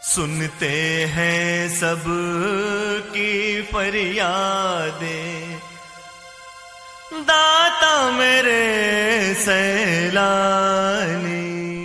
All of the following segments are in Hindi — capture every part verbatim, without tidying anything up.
सुनते हैं सब की फरियादें, दाता मेरे सैलानी।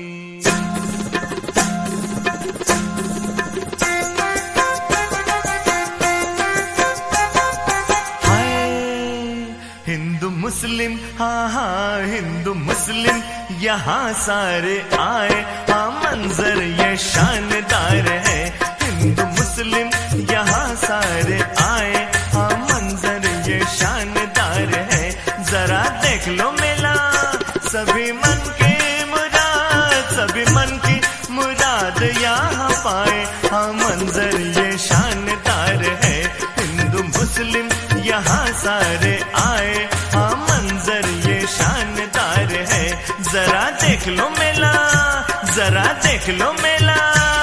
हिंदू मुस्लिम, हाँ हाँ हिंदू मुस्लिम यहाँ सारे आए, हाँ मंजर ये शानदार है। हिंदू मुस्लिम यहाँ सारे आए, हाँ मंजर ये शानदार है। जरा देख लो मेला, सभी मन की मुराद, सभी मन की मुराद यहाँ पाए, हाँ मंजर ये शानदार है। हिंदू मुस्लिम यहाँ सारे आए, हाँ मंजर ये शानदार है। जरा देख लो मेला, जरा देख लो मेला।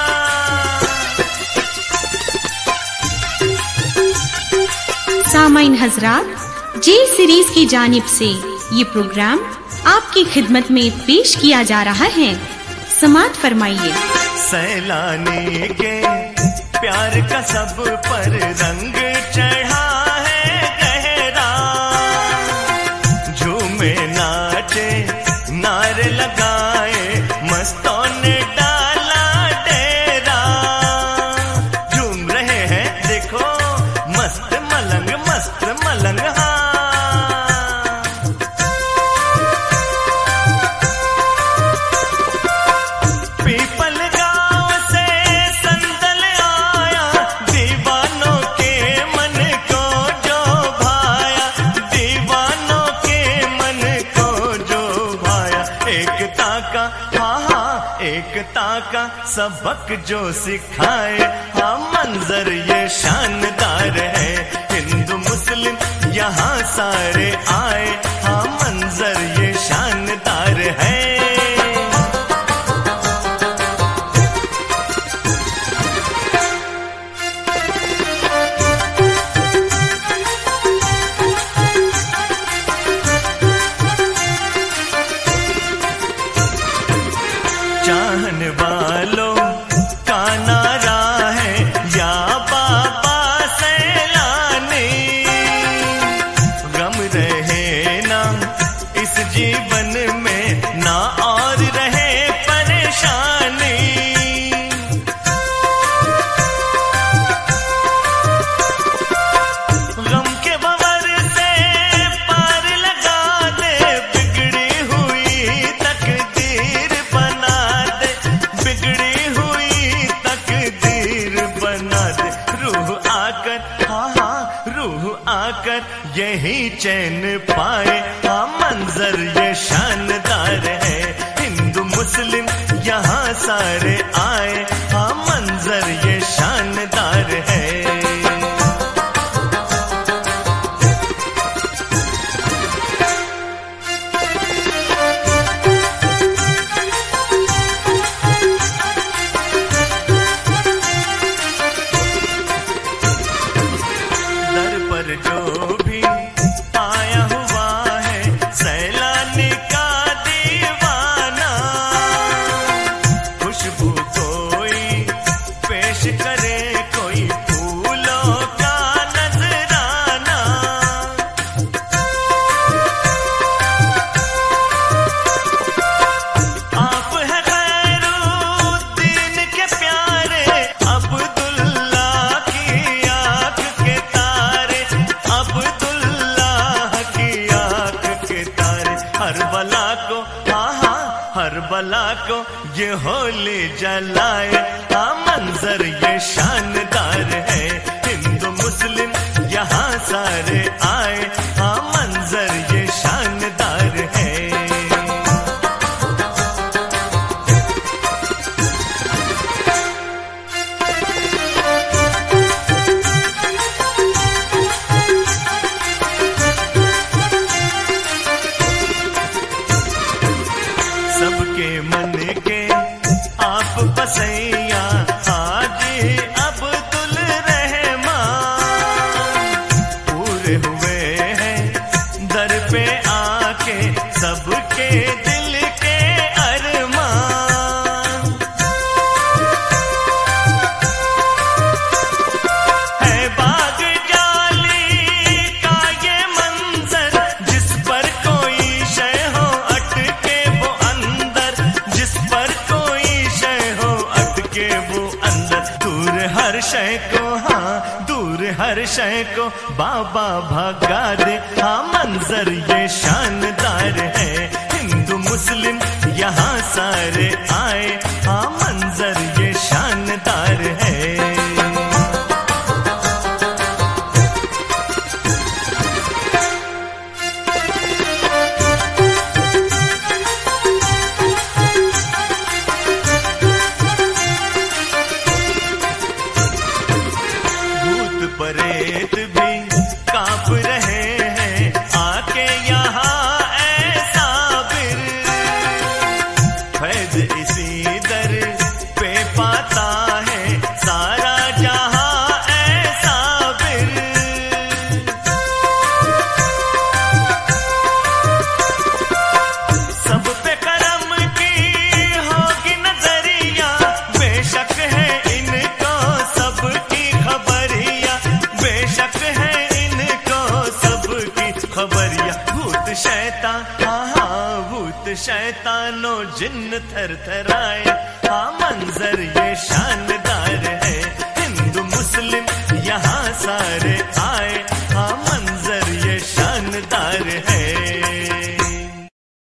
सामाइन हजरात, जे सीरीज की जानिब से ये प्रोग्राम आपकी खिदमत में पेश किया जा रहा है। समाअत फरमाइए। सैलानी के प्यार का सब पर रंग चढ़ा है गहरा, झूमे नाचे नारे लगाए मस्तों ने डाला डेरा। झूम रहे हैं देखो मस्त मलंग, मस्त मलंग हाँ। पीपल गांव से संदल आया, दीवानों के मन को जो भाया, दीवानों के मन को जो भाया। एकता का हाँ हाँ एकता का सबक जो सिखाए, हाँ मंजर ये शानदार है। हिंदू मुस्लिम यहाँ सारे आए, हाँ मंजर ये शानदार है। चाहने वालों का नारा है या बाबा सैलानी, गम रहे ना इस जीवन में ना और रहे परेशानी। गम के भंवर से पार लगा दे, बिगड़ी हुई तकदीर बना दे, बिगड़ी हुई तकदीर बना दे। रूह आकर हाँ हाँ रूह आकर यही चैन पाए, हाँ मंजर ये शानदार है। हिंदू मुस्लिम यहाँ सारे आए, हाँ मंजर ये शानदार है। दर पर जो भी आया हुआ है सैलानी का दीवाना, खुशबू कोई पेश करे, कोई फूलों का नजराना। आप है खैरुद्दीन के प्यारे, अब्दुल्ला की आंख के तारे, अब्दुल्लाह की आंख के तारे। हर बला को हाँ हाँ हर बला को ये होली जलाए, हाँ मंजर ये शानदार है। हिंदू मुस्लिम यहाँ सारे आए, हाँ मंजर ये शानदार है। सबके मन के आप बसैया हाजी अब्दुल रहमान, पूरे हुए हैं दर पे आके सबके दिल के अरमान। शय को, हाँ दूर हर शय को बाबा भगा दे। हाँ मंजर ये शानदार है, हिंदू मुस्लिम यहाँ सारे आए। हाँ मंजर ये शानदार है। प्रेत भी कांप रहे हैं आके यहाँ ऐसा बिर, फैज इसी दर पे पाता है सारा जहाँ ऐसा बिर। सब पे करम की होगी नजरिया, बेशक है इनको सबकी खबरिया, बेशक है इनको सबकी खबरिया। भूत शैतान, हाँ हाँ भूत शैतानो जिन्न थर थराए। हाँ मंजर ये शानदार है, हिंदू मुस्लिम यहाँ सारे आए।